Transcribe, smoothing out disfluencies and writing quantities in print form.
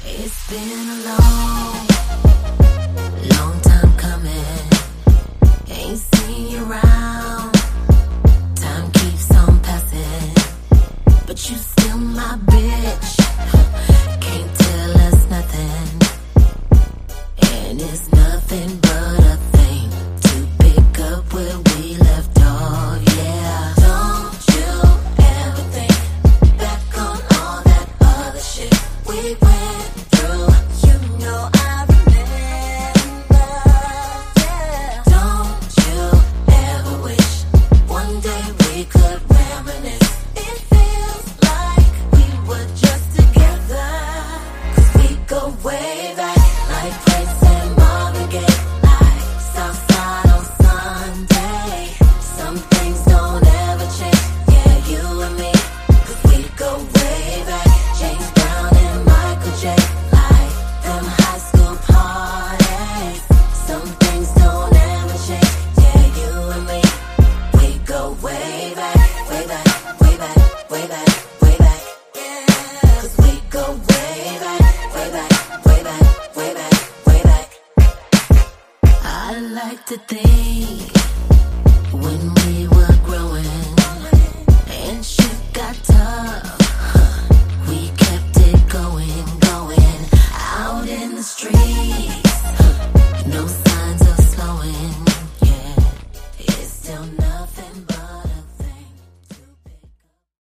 It's been a long time coming. Ain't seen you around. Time keeps on passing, but you still my bitch. Can't tell us nothing, and it's nothing but a thing to pick up where we left off. Yeah. Don't you ever think back on all that other shit we went through. You know I remember. Yeah. Don't you ever wish one day we could reminisce? It feels like we were just together, 'cause we go way back, like Prince and Marvin Gaye, like Southside on Sunday. Some things don't ever change, yeah, you and me, 'cause we go way back. James Brown and Michael J, like them high school parties. Some things don't ever change, yeah, you and me. We go way back, way back, way back, way back, way back, yeah. 'Cause we go way back, way back, way back, way back, way back. I like to think when we